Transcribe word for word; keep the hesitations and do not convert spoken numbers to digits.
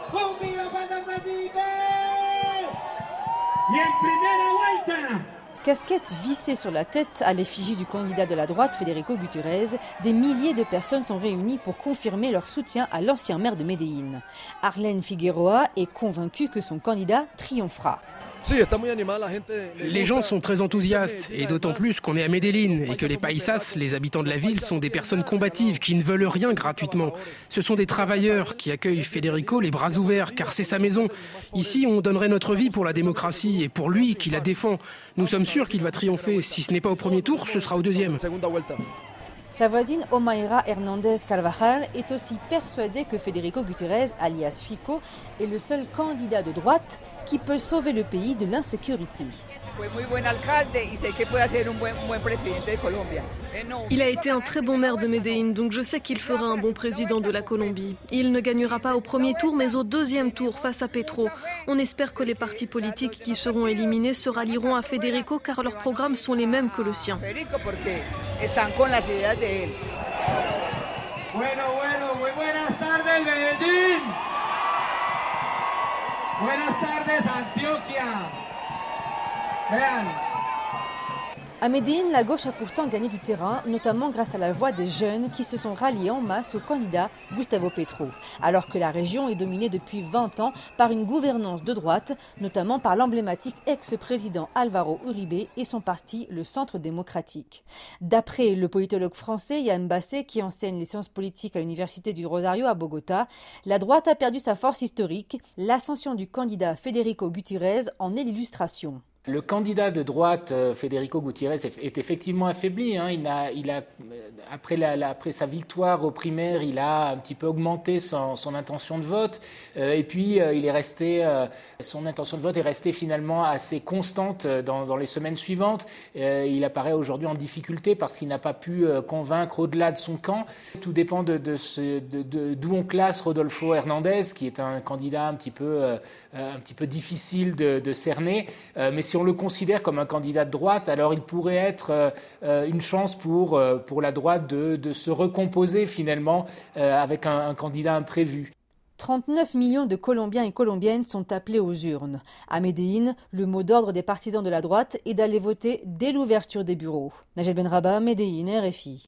Casquette vissée sur la tête à l'effigie du candidat de la droite, Federico Gutiérrez, des milliers de personnes sont réunies pour confirmer leur soutien à l'ancien maire de Medellín. Arlene Figueroa est convaincue que son candidat triomphera. Les gens sont très enthousiastes, et d'autant plus qu'on est à Medellín et que les paisas, les habitants de la ville, sont des personnes combatives qui ne veulent rien gratuitement. Ce sont des travailleurs qui accueillent Federico les bras ouverts, car c'est sa maison. Ici, on donnerait notre vie pour la démocratie et pour lui qui la défend. Nous sommes sûrs qu'il va triompher. Si ce n'est pas au premier tour, ce sera au deuxième. Sa voisine Omaira Hernández Carvajal est aussi persuadée que Federico Gutiérrez, alias Fico, est le seul candidat de droite qui peut sauver le pays de l'insécurité. Il a été un très bon maire de Medellín, donc je sais qu'il fera un bon président de la Colombie. Il ne gagnera pas au premier tour, mais au deuxième tour face à Petro. On espère que les partis politiques qui seront éliminés se rallieront à Federico car leurs programmes sont les mêmes que le sien. Bueno, bueno, muy buenas tardes, Medellín. Buenas tardes, Antioquia. Vean. À Medellín, la gauche a pourtant gagné du terrain, notamment grâce à la voix des jeunes qui se sont ralliés en masse au candidat Gustavo Petro. Alors que la région est dominée depuis vingt ans par une gouvernance de droite, notamment par l'emblématique ex-président Álvaro Uribe et son parti, le Centre démocratique. D'après le politologue français Yann Basset, qui enseigne les sciences politiques à l'Université du Rosario à Bogota, la droite a perdu sa force historique. L'ascension du candidat Federico Gutiérrez en est l'illustration. Le candidat de droite, Federico Gutiérrez, est effectivement affaibli. Hein. Il a, il a, après, la, la, après sa victoire aux primaires, il a un petit peu augmenté son, son intention de vote. Euh, et puis, euh, il est resté, euh, son intention de vote est restée finalement assez constante dans, dans les semaines suivantes. Euh, il apparaît aujourd'hui en difficulté parce qu'il n'a pas pu euh, convaincre au-delà de son camp. Tout dépend de, de, ce, de, de, d'où on classe Rodolfo Hernández, qui est un candidat un petit peu, euh, un petit peu difficile de, de cerner. Euh, mais si on le considère comme un candidat de droite, alors il pourrait être euh, une chance pour, euh, pour la droite de, de se recomposer finalement euh, avec un, un candidat imprévu. trente-neuf millions de Colombiens et Colombiennes sont appelés aux urnes. À Medellín, le mot d'ordre des partisans de la droite est d'aller voter dès l'ouverture des bureaux. Najed Benraba, Medellín, R F I.